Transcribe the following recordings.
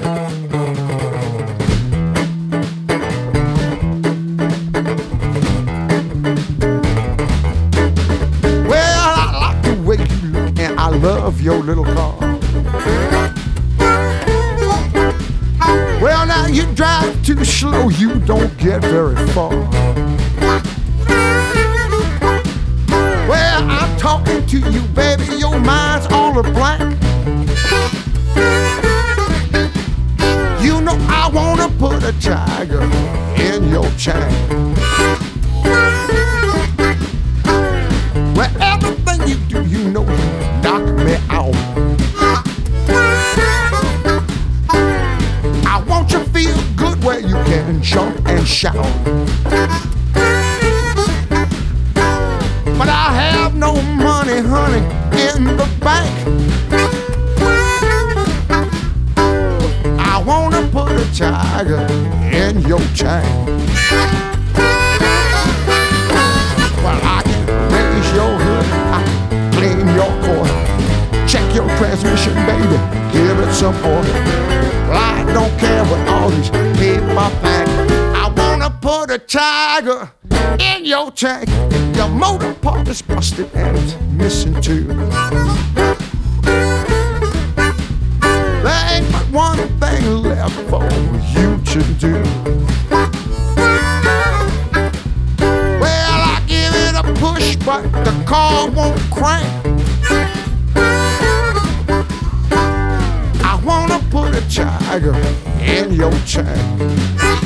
Well, I like the way you look and I love your little car. Well, now you drive too slow, you don't get very far. Well, I'm talking to you, baby, your mind's all a blank. You know I wanna put a tiger in your chain. Well, everything you do, you know you knock me out. I want you to feel good where you can jump and shout. But I have no money, honey, in the bank. I wanna put a tiger in your chain. Well, I can raise your hood, I can clean your cord, check your transmission, baby, give it some order. Well, I don't care what all these people think. I wanna put a tiger in your tank. Your motor part is busted and it's missing too. There ain't but one thing left for you to do. Well, I give it a push, but the car won't crank. I wanna put a tiger in your tank.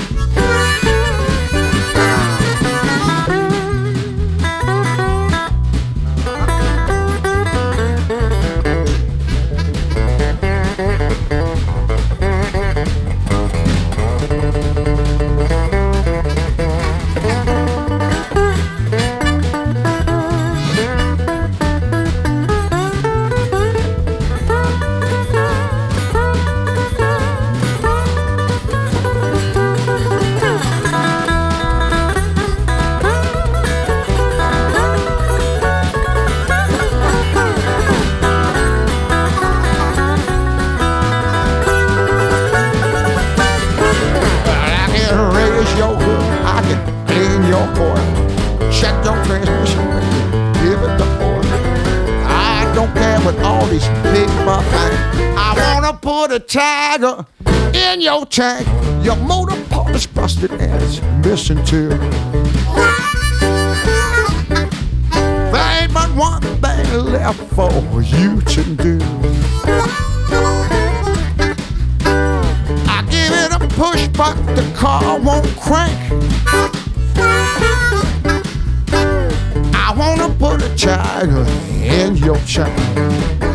Check your transmission, give it the order. I don't care what all these people think. I wanna put a tiger in your tank. Your motor part is busted and it's missing too. There ain't but one thing left for you to do. I give it a push, but the car won't crank. I wanna put a tiger in your chain.